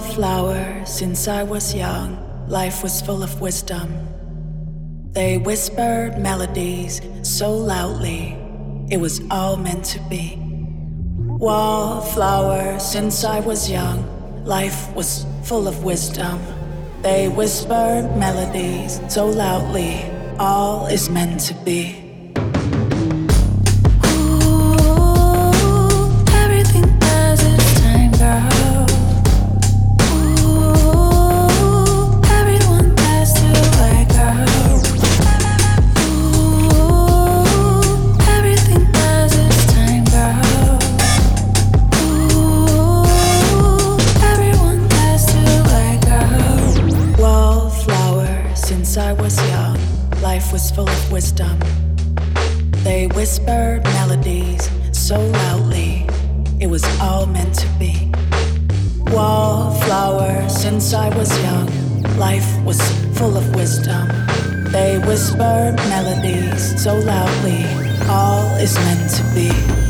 Wallflower, since I was young, life was full of wisdom. They whispered melodies so loudly, it was all meant to be. Wallflower, since I was young, life was full of wisdom. They whispered melodies so loudly, all is meant to be. Since I was young, life was full of wisdom. They whispered melodies so loudly, it was all meant to be. Wallflower, since I was young, life was full of wisdom. They whispered melodies so loudly, all is meant to be.